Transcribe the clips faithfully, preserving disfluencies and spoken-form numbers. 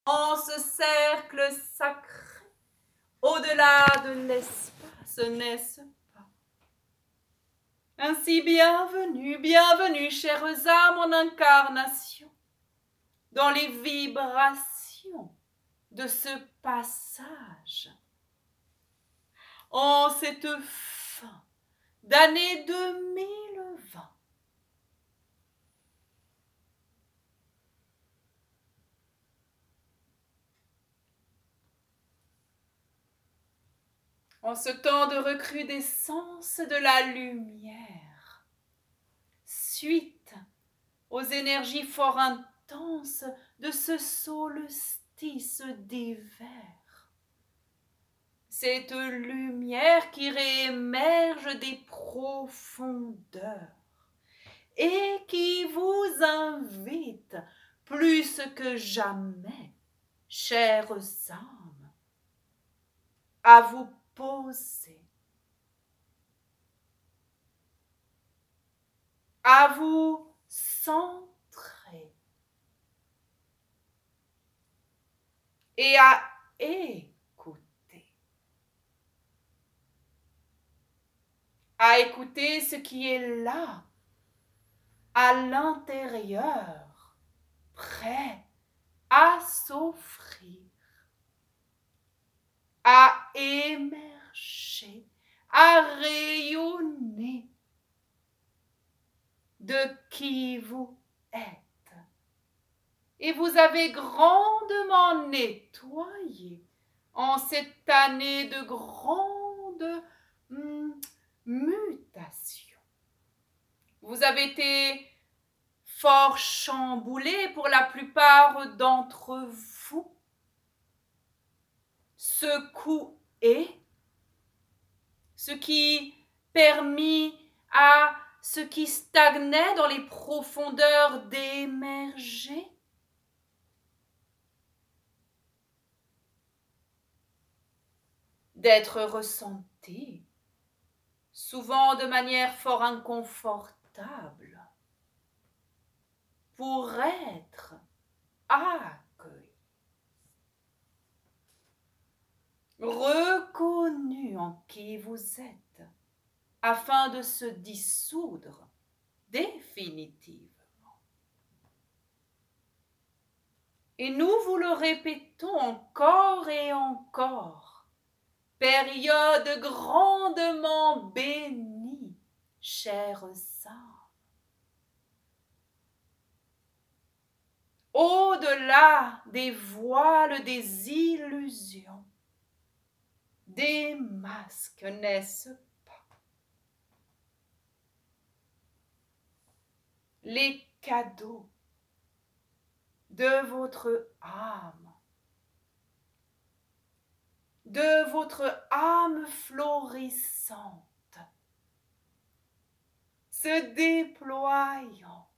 en ce cercle sacré, au-delà de l'espace, n'est-ce pas? Ainsi, bienvenue, bienvenue, chères âmes en incarnation, dans les vibrations de ce passage, en cette fin d'année deux mille vingt. En ce temps de recrudescence de la lumière, suite aux énergies fort intenses de ce solstice d'hiver, cette lumière qui réémerge des profondeurs et qui vous invite plus que jamais, chères âmes, à vous poser, à vous centrer et à écouter, à écouter ce qui est là, à l'intérieur, prêt à s'offrir, à émerger, à rayonner de qui vous êtes. Et vous avez grandement nettoyé en cette année de grande hum, mutation. Vous avez été fort chamboulé pour la plupart d'entre vous, secoué, ce qui permit à ce qui stagnait dans les profondeurs d'émerger. D'être ressenti, souvent de manière fort inconfortable, pour être accueilli, reconnu en qui vous êtes, afin de se dissoudre définitivement. Et nous vous le répétons encore et encore, période grandement bénie, chères âmes. Au-delà des voiles, des illusions, des masques, n'est-ce pas? Les cadeaux de votre âme, de votre âme florissante, se déployant,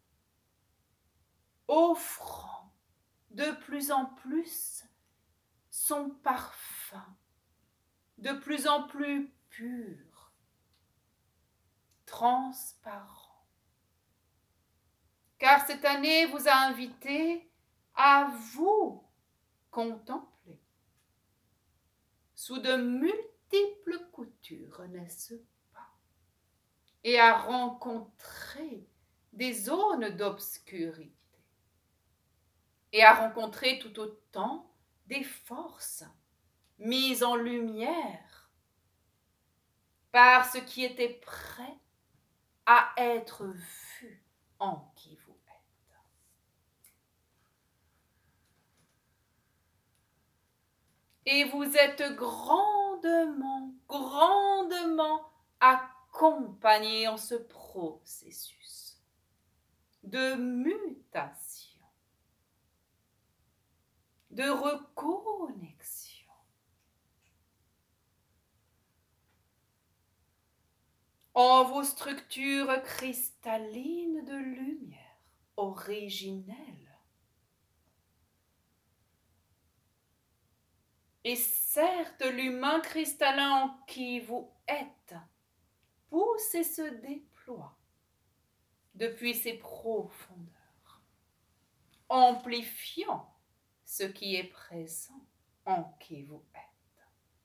offrant de plus en plus son parfum, de plus en plus pur, transparent. Car cette année vous a invité à vous contempler sous de multiples coutures, n'est-ce pas? Et à rencontrer des zones d'obscurité et à rencontrer tout autant des forces mises en lumière par ce qui était prêt à être vu en qui vous êtes. Et vous êtes grandement, grandement accompagné en ce processus de mutation, de reconnexion. En vos structures cristallines de lumière originelles. Et certes, l'humain cristallin en qui vous êtes pousse et se déploie depuis ses profondeurs, amplifiant ce qui est présent en qui vous êtes.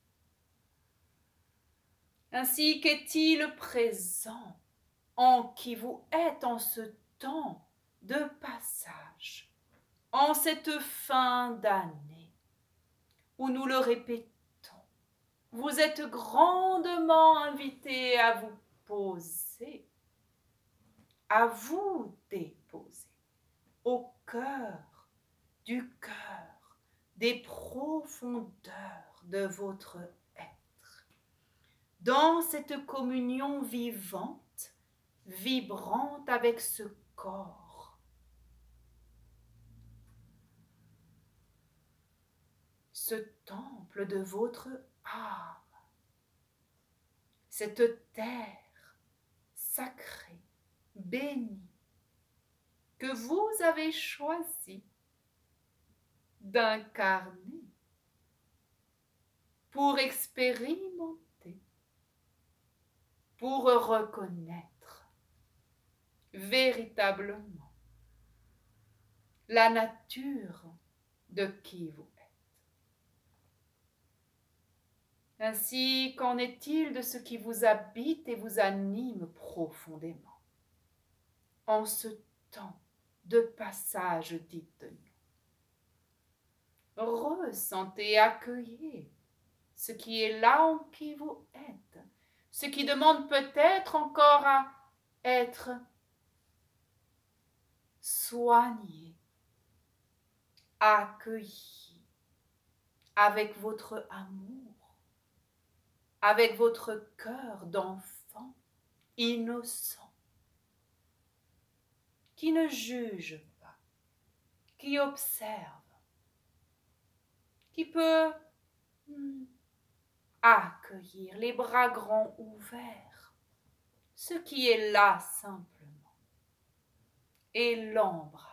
Ainsi qu'est-il présent en qui vous êtes en ce temps de passage, en cette fin d'année où nous le répétons, vous êtes grandement invités à vous poser, à vous déposer au cœur du cœur, des profondeurs de votre être, dans cette communion vivante, vibrante avec ce corps, ce temple de votre âme, cette terre sacrée, bénie, que vous avez choisi d'incarner pour expérimenter, pour reconnaître véritablement la nature de qui vous êtes. Ainsi, qu'en est-il de ce qui vous habite et vous anime profondément en ce temps de passage, dites-nous? Ressentez, accueillez ce qui est là en qui vous êtes, ce qui demande peut-être encore à être soigné, accueilli avec votre amour, avec votre cœur d'enfant innocent, qui ne juge pas, qui observe, qui peut hmm, accueillir les bras grands ouverts, ce qui est là simplement, et l'embrasser.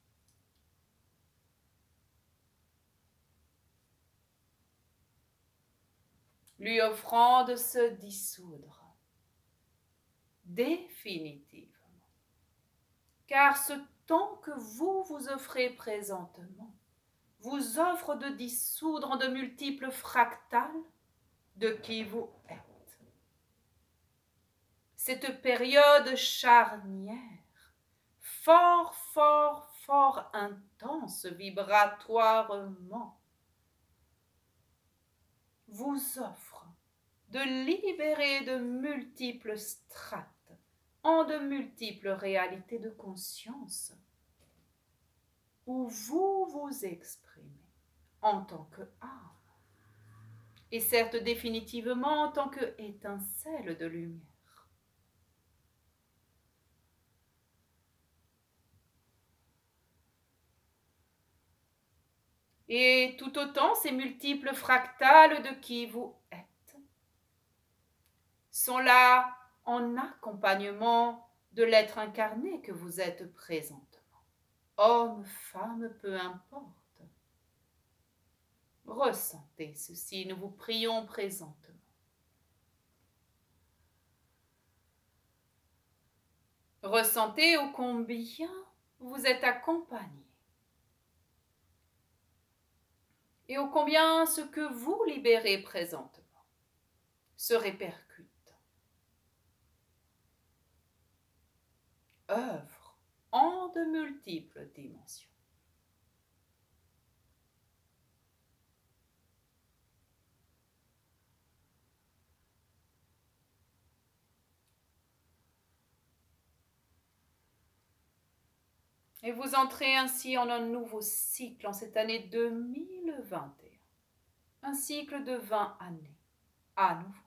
Lui offrant de se dissoudre définitivement, car ce temps que vous vous offrez présentement vous offre de dissoudre en de multiples fractales de qui vous êtes. Cette période charnière, fort, fort, fort intense vibratoirement, vous offre de libérer de multiples strates en de multiples réalités de conscience où vous vous exprimez en tant que âme et certes définitivement en tant que étincelle de lumière. Et tout autant ces multiples fractales de qui vous êtes sont là en accompagnement de l'être incarné que vous êtes présentement. Homme, femme, peu importe. Ressentez ceci, nous vous prions présentement. Ressentez ô combien vous êtes accompagné. Et ô combien ce que vous libérez présentement se répercute, œuvre en de multiples dimensions. Et vous entrez ainsi en un nouveau cycle en cette année deux mille vingt et un, un cycle de vingt années, à nouveau.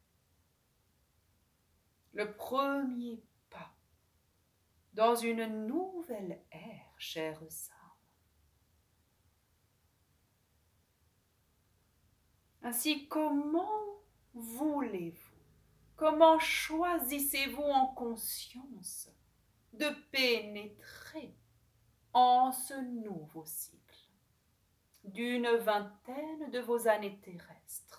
Le premier pas dans une nouvelle ère, chères âmes. Ainsi, comment voulez-vous, comment choisissez-vous en conscience de pénétrer en ce nouveau cycle d'une vingtaine de vos années terrestres?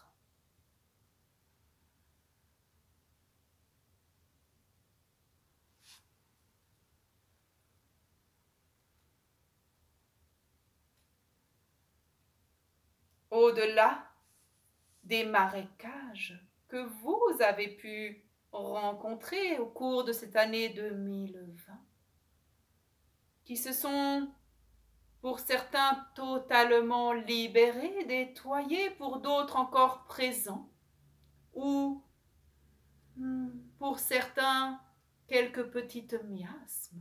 au-delà des marécages que vous avez pu rencontrer au cours de cette année deux mille vingt, qui se sont pour certains totalement libérés, nettoyés, pour d'autres encore présents, ou pour certains quelques petites miasmes.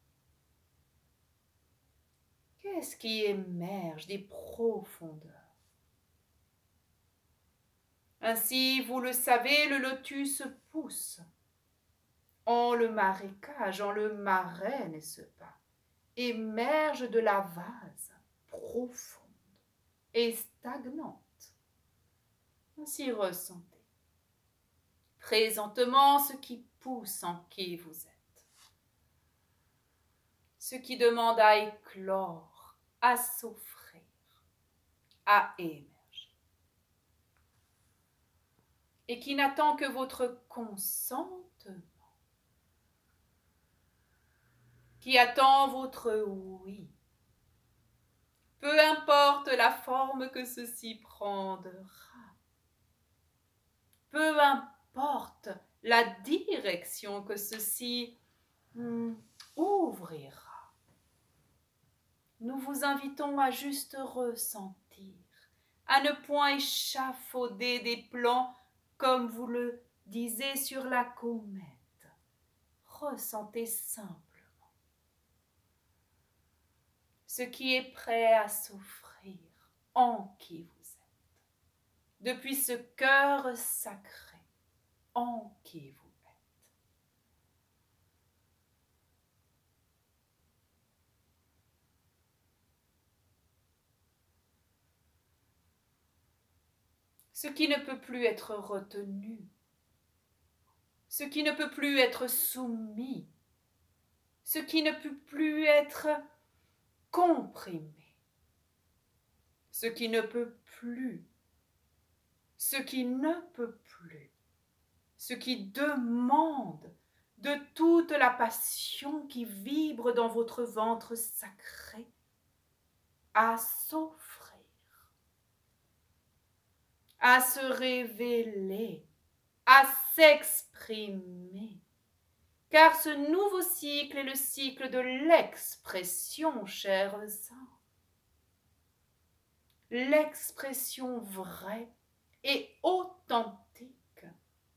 Qu'est-ce qui émerge des profondeurs? Ainsi, vous le savez, le lotus pousse en le marécage, en le marais, n'est-ce pas, émerge de la vase profonde et stagnante. Ainsi ressentez présentement ce qui pousse en qui vous êtes, ce qui demande à éclore, à s'offrir, à émerger, et qui n'attend que votre consentement, qui attend votre oui, peu importe la forme que ceci prendra, peu importe la direction que ceci hum, ouvrira. Nous vous invitons à juste ressentir, à ne point échafauder des plans comme vous le disiez sur la comète. Ressentez simplement ce qui est prêt à s'offrir en qui vous êtes, depuis ce cœur sacré en qui vous êtes. Ce qui ne peut plus être retenu, ce qui ne peut plus être soumis, ce qui ne peut plus être comprimé, ce qui ne peut plus, ce qui ne peut plus, ce qui demande de toute la passion qui vibre dans votre ventre sacré à s'offrir, à se révéler, à s'exprimer. Car ce nouveau cycle est le cycle de l'expression, chers âmes. L'expression vraie et authentique.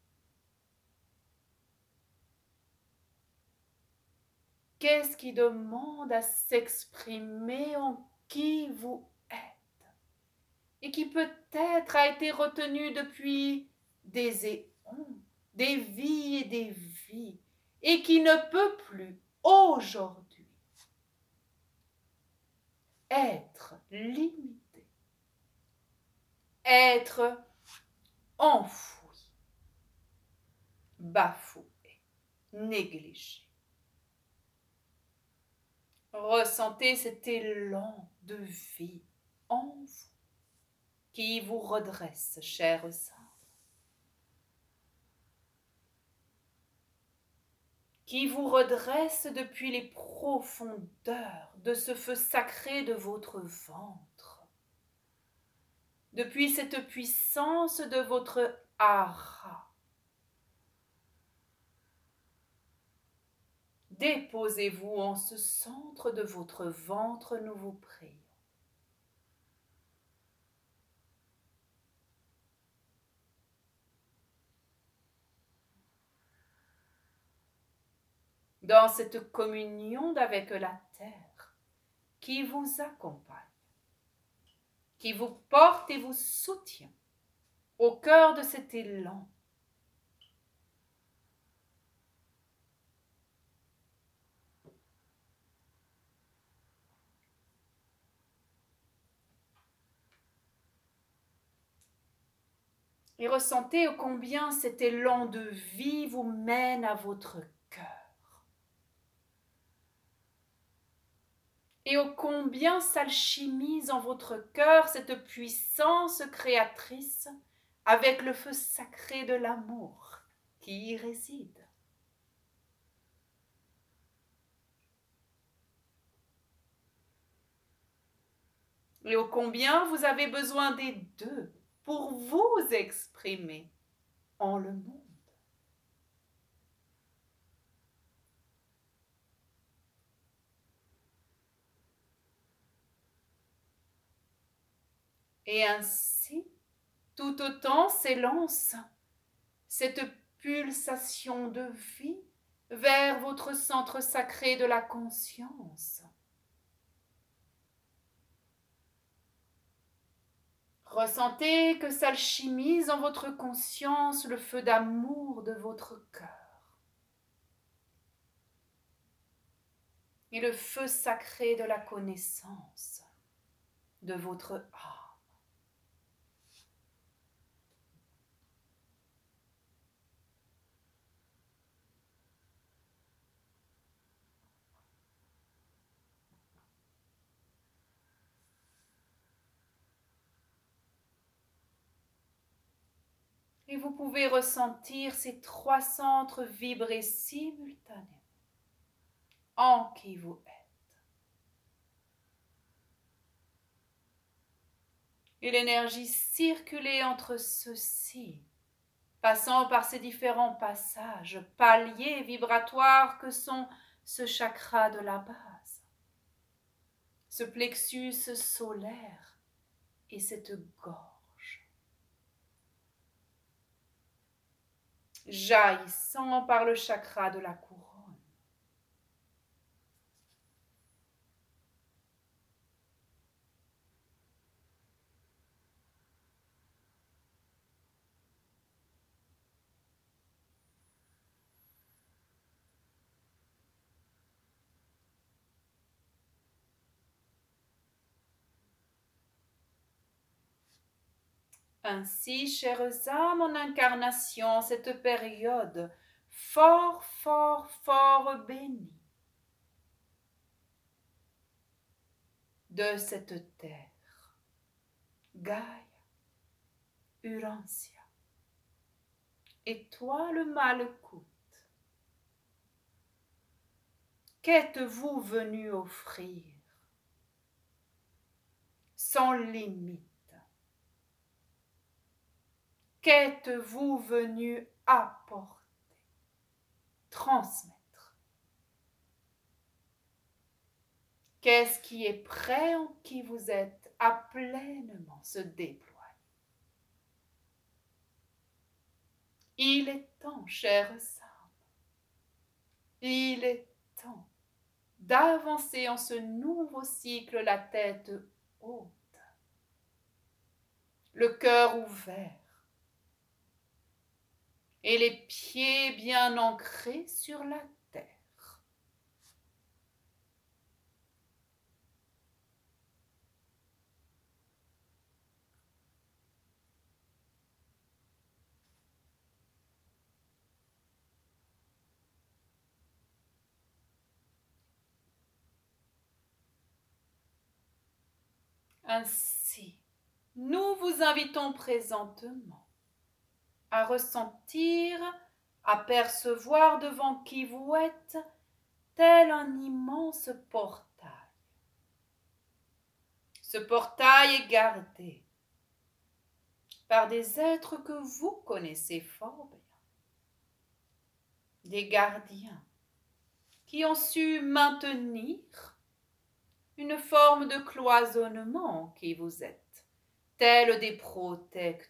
Qu'est-ce qui demande à s'exprimer en qui vous êtes et qui peut-être a été retenu depuis des éons, des vies et des vies, et qui ne peut plus aujourd'hui être limité, être enfoui, bafoué, négligé. Ressentez cet élan de vie en vous qui vous redresse, chers âmes, qui vous redresse depuis les profondeurs de ce feu sacré de votre ventre, depuis cette puissance de votre hara. Déposez-vous en ce centre de votre ventre, nous vous prions. Dans cette communion avec la terre qui vous accompagne, qui vous porte et vous soutient au cœur de cet élan. Et ressentez combien cet élan de vie vous mène à votre cœur. Et ô combien s'alchimise en votre cœur cette puissance créatrice avec le feu sacré de l'amour qui y réside. et ô combien vous avez besoin des deux pour vous exprimer en le monde. Et ainsi, tout autant s'élance cette pulsation de vie vers votre centre sacré de la conscience. Ressentez que s'alchimise en votre conscience le feu d'amour de votre cœur et le feu sacré de la connaissance de votre âme. Et vous pouvez ressentir ces trois centres vibrer simultanément en qui vous êtes. Et l'énergie circuler entre ceux-ci, passant par ces différents passages, paliers vibratoires que sont ce chakra de la base, ce plexus solaire et cette gorge, jaillissant par le chakra de la couronne. Ainsi, chères âmes en incarnation, cette période fort, fort, fort bénie de cette terre, Gaïa, Urantia, étoile Malkout, qu'êtes-vous venu offrir sans limite? Qu'êtes-vous venu apporter, transmettre? Qu'est-ce qui est prêt en qui vous êtes à pleinement se déployer? Il est temps, chères âmes, il est temps d'avancer en ce nouveau cycle, la tête haute, le cœur ouvert, et les pieds bien ancrés sur la terre. Ainsi, nous vous invitons présentement à ressentir, à percevoir devant qui vous êtes, tel un immense portail. Ce portail est gardé par des êtres que vous connaissez fort bien, des gardiens qui ont su maintenir une forme de cloisonnement en qui vous êtes, tels des protecteurs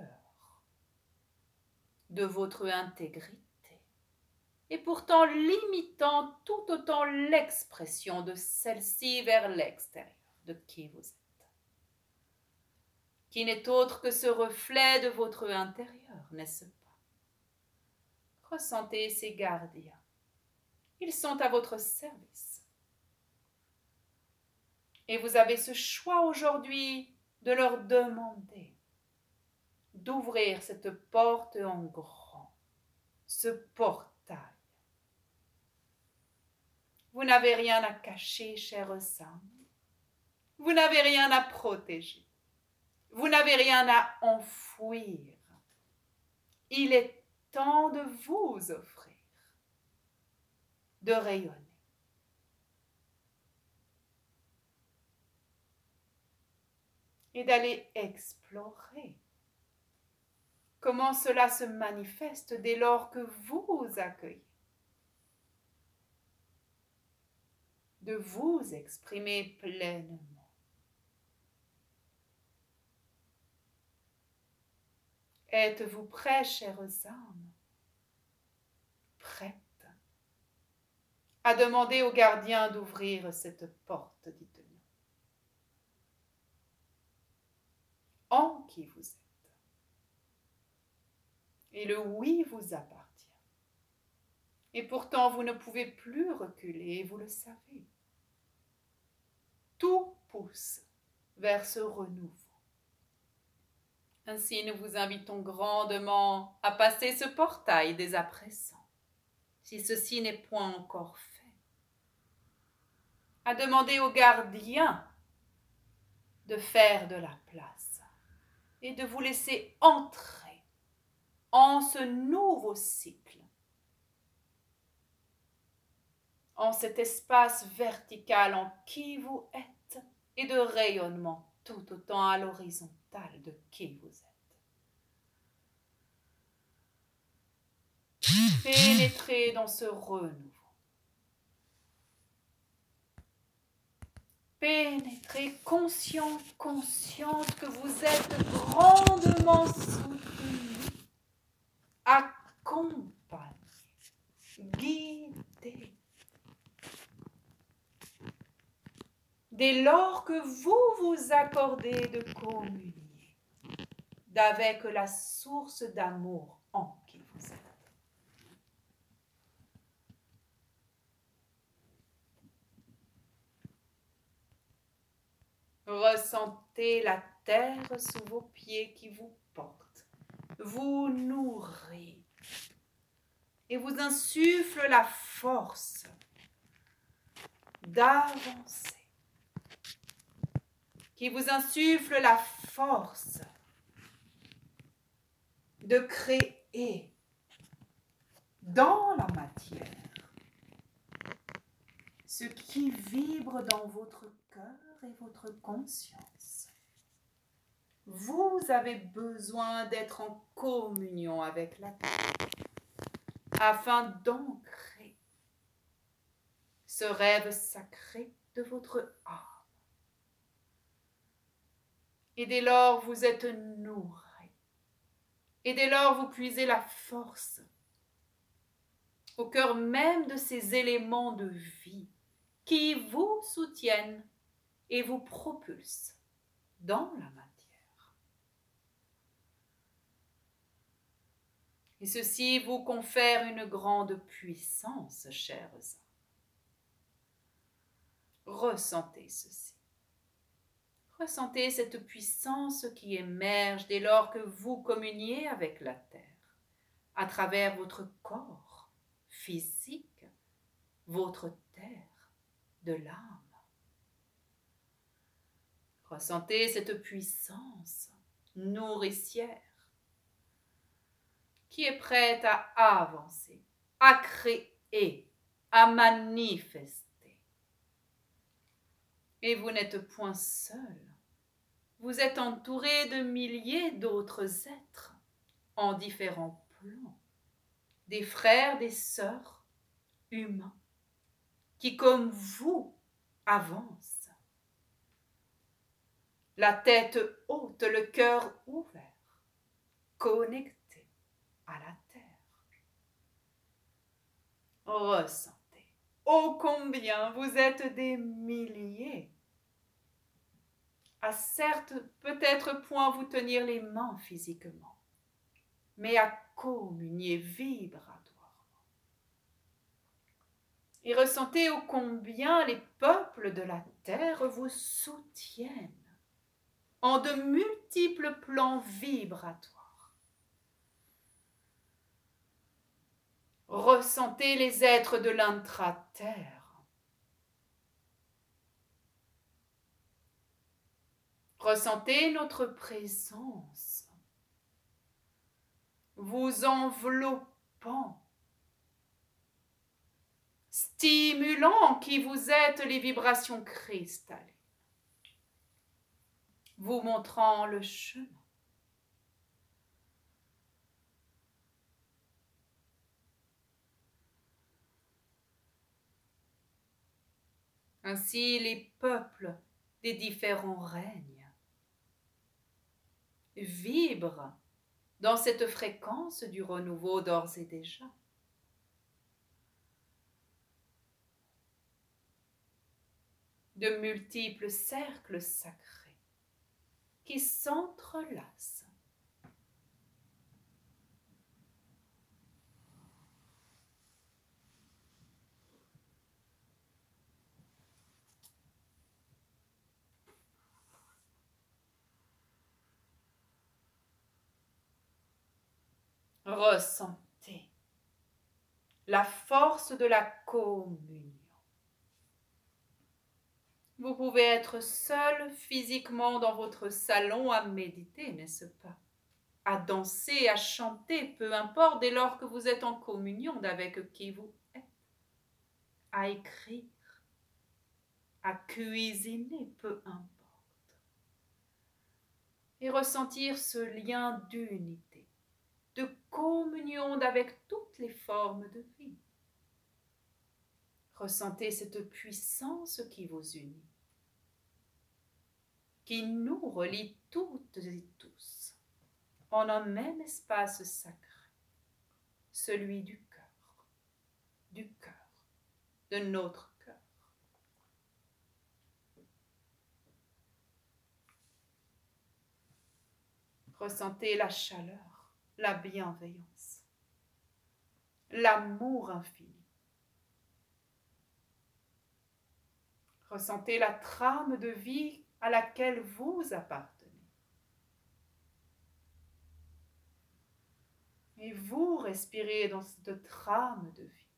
de votre intégrité, et pourtant limitant tout autant l'expression de celle-ci vers l'extérieur de qui vous êtes, qui n'est autre que ce reflet de votre intérieur, n'est-ce pas? Ressentez ces gardiens, ils sont à votre service. Et vous avez ce choix aujourd'hui de leur demander d'ouvrir cette porte en grand, ce portail. Vous n'avez rien à cacher, chères âmes. Vous n'avez rien à protéger. Vous n'avez rien à enfouir. Il est temps de vous offrir, de rayonner. et d'aller explorer comment cela se manifeste dès lors que vous accueillez, de vous exprimer pleinement. Êtes-vous prêts, chères âmes, prêtes à demander au gardien d'ouvrir cette porte, dites-nous, en qui vous êtes. Et le oui vous appartient. Et pourtant, vous ne pouvez plus reculer, et vous le savez. Tout pousse vers ce renouveau. Ainsi, nous vous invitons grandement à passer ce portail dès à présent, si ceci n'est point encore fait, à demander au gardien de faire de la place et de vous laisser entrer en ce nouveau cycle, en cet espace vertical en qui vous êtes et de rayonnement tout autant à l'horizontale de qui vous êtes. Pénétrez dans ce renouveau. Pénétrez conscient, consciente que vous êtes grandement soutenu, accompagné, guidé. Dès lors que vous vous accordez de communier d'avec la source d'amour en qui vous êtes. Ressentez la terre sous vos pieds qui vous porte, vous nourrit et vous insuffle la force d'avancer, qui vous insuffle la force de créer dans la matière ce qui vibre dans votre cœur et votre conscience. Vous avez besoin d'être en communion avec la terre afin d'ancrer ce rêve sacré de votre âme. Et dès lors, vous êtes nourri. Et dès lors, vous puisez la force au cœur même de ces éléments de vie qui vous soutiennent et vous propulsent dans la matière. Et ceci vous confère une grande puissance, chers âmes. Ressentez ceci. Ressentez cette puissance qui émerge dès lors que vous communiez avec la terre, à travers votre corps physique, votre terre de l'âme. Ressentez cette puissance nourricière qui est prête à avancer, à créer, à manifester. Et vous n'êtes point seul. Vous êtes entouré de milliers d'autres êtres en différents plans, des frères, des sœurs humains qui, comme vous, avancent. La tête haute, le cœur ouvert, connecté à la terre. Ressentez, ô combien vous êtes des milliers à certes peut-être point vous tenir les mains physiquement, mais à communier vibratoirement. Et ressentez ô combien les peuples de la terre vous soutiennent en de multiples plans vibratoires. Ressentez les êtres de l'intra-terre. Ressentez notre présence, vous enveloppant, stimulant qui vous êtes les vibrations cristallines. vous montrant le chemin. Ainsi, les peuples des différents règnes vibrent dans cette fréquence du renouveau d'ores et déjà. De multiples cercles sacrés qui s'entrelacent. Ressentez la force de la communion. Vous pouvez être seul physiquement dans votre salon à méditer, n'est-ce pas? À danser, à chanter, peu importe, dès lors que vous êtes en communion avec qui vous êtes. À écrire, à cuisiner, peu importe. Et ressentir ce lien d'unité, de communion avec toutes les formes de vie. Ressentez cette puissance qui vous unit, qui nous relie toutes et tous en un même espace sacré, celui du cœur, du cœur, de notre cœur. Ressentez la chaleur, la bienveillance, l'amour infini. Ressentez la trame de vie à laquelle vous appartenez. Et vous respirez dans cette trame de vie.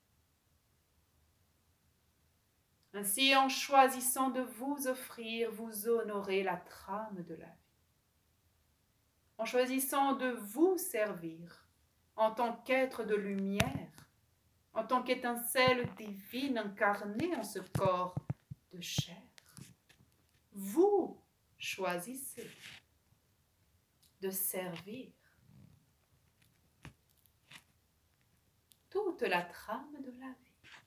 Ainsi, en choisissant de vous offrir, vous honorez la trame de la vie. En choisissant de vous servir en tant qu'être de lumière, en tant qu'étincelle divine incarnée en ce corps de chair, vous choisissez de servir toute la trame de la vie.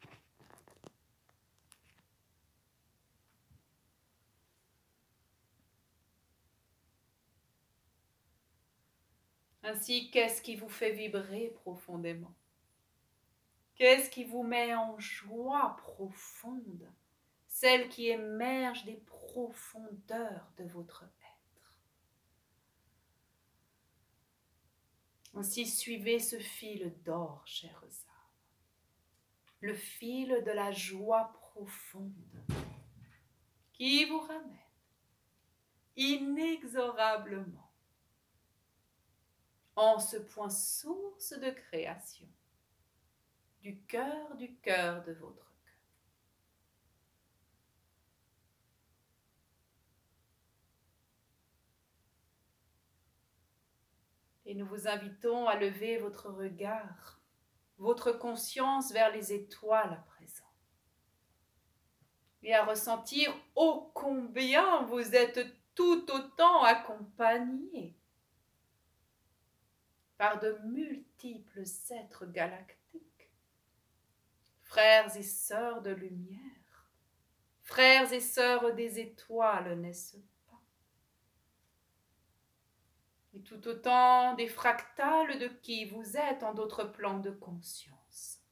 Ainsi, qu'est-ce qui vous fait vibrer profondément? Qu'est-ce qui vous met en joie profonde, celle qui émerge des profondeurs de votre être? Ainsi, suivez ce fil d'or, chers âmes, le fil de la joie profonde qui vous ramène inexorablement en ce point source de création, du cœur du cœur de votre cœur. Et nous vous invitons à lever votre regard, votre conscience vers les étoiles à présent, et à ressentir ô combien vous êtes tout autant accompagnés par de multiples êtres galactiques, frères et sœurs de lumière, frères et sœurs des étoiles, n'est-ce pas? Et tout autant des fractales de qui vous êtes en d'autres plans de conscience.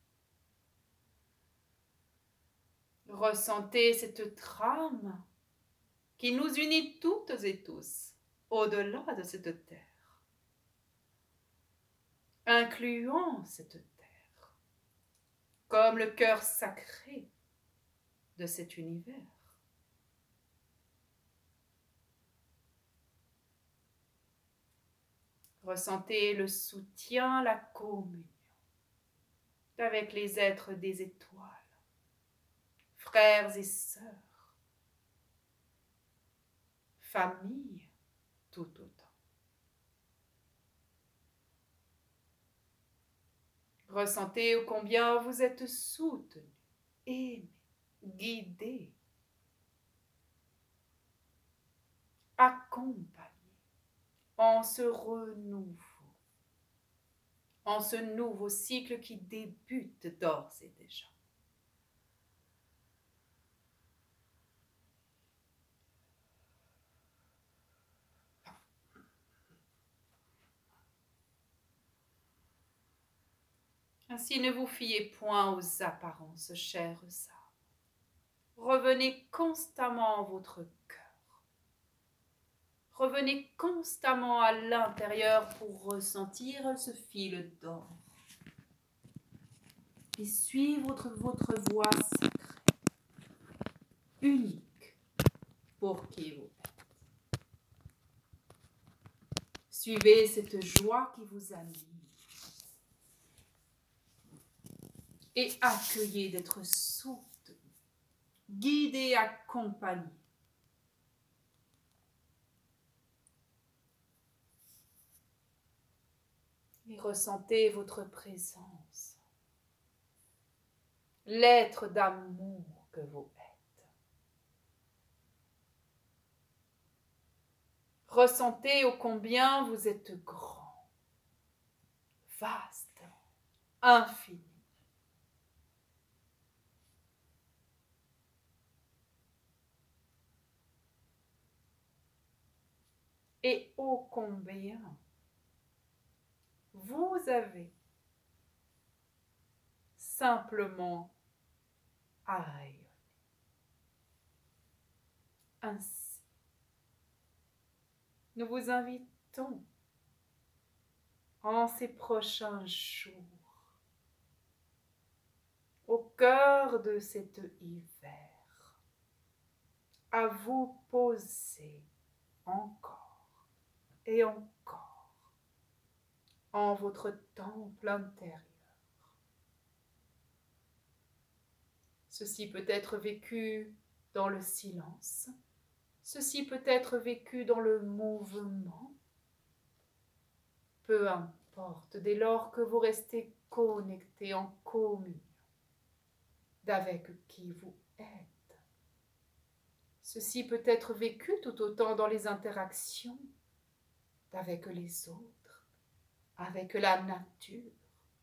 Ressentez cette trame qui nous unit toutes et tous au-delà de cette terre, incluant cette terre comme le cœur sacré de cet univers. Ressentez le soutien, la communion avec les êtres des étoiles, frères et sœurs, famille tout autant. Ressentez ô combien vous êtes soutenus, aimés, guidés, accompagné en ce renouveau, en ce nouveau cycle qui débute d'ores et déjà. Ainsi, ne vous fiez point aux apparences, chères âmes. Revenez constamment en votre cœur. Revenez constamment à l'intérieur pour ressentir ce fil d'or. Et suivre votre, votre voie sacrée, unique pour qui vous êtes. Suivez cette joie qui vous anime. Et accueillez d'être soutenu, guidé, accompagné. Et ressentez votre présence, l'être d'amour que vous êtes. Ressentez ô combien vous êtes grand, vaste, infini. Et ô combien vous avez simplement à rayonner. Ainsi, nous vous invitons en ces prochains jours, au cœur de cet hiver, à vous poser encore et encore en votre temple intérieur. Ceci peut être vécu dans le silence, ceci peut être vécu dans le mouvement. Peu importe, dès lors que vous restez connecté en communion d'avec qui vous êtes. Ceci peut être vécu tout autant dans les interactions avec les autres, avec la nature.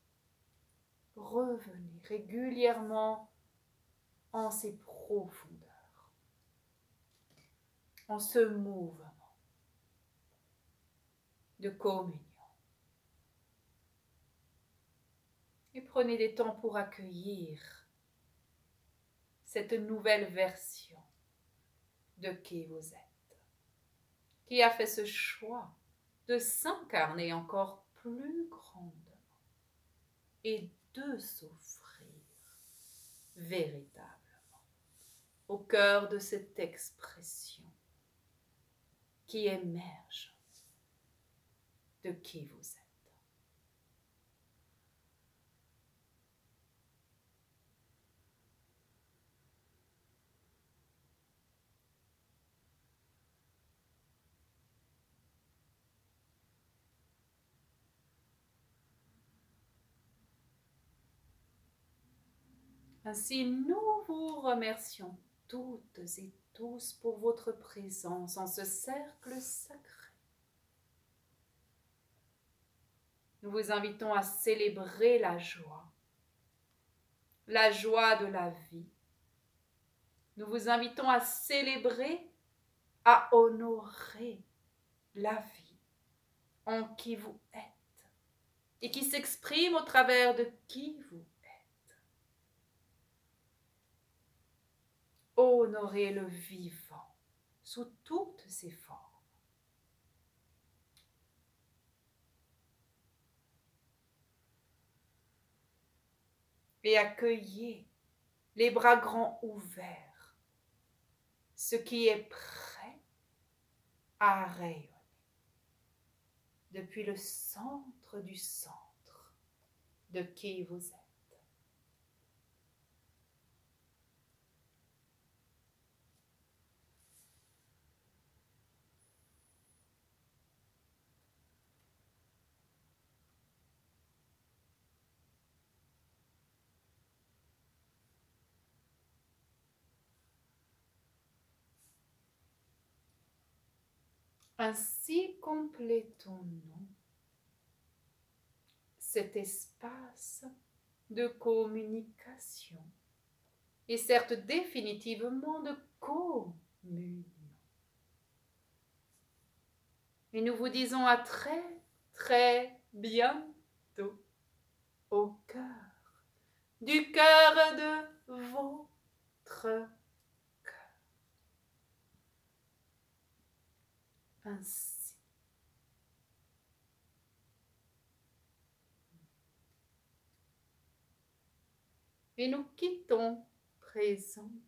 Revenez régulièrement en ces profondeurs, en ce mouvement de communion. Et prenez des temps pour accueillir cette nouvelle version de qui vous êtes, qui a fait ce choix de s'incarner encore plus grandement et de s'offrir véritablement au cœur de cette expression qui émerge de qui vous êtes. Ainsi, nous vous remercions toutes et tous pour votre présence en ce cercle sacré. Nous vous invitons à célébrer la joie, la joie de la vie. Nous vous invitons à célébrer, à honorer la vie en qui vous êtes et qui s'exprime au travers de qui vous êtes. Honorer le vivant sous toutes ses formes. Et accueillez les bras grands ouverts, ce qui est prêt à rayonner depuis le centre du centre de qui vous êtes. Ainsi complétons-nous cet espace de communication et certes définitivement de communion. Et nous vous disons à très très bientôt au cœur du cœur de votre cœur. Ainsi. Et nous quittons présentement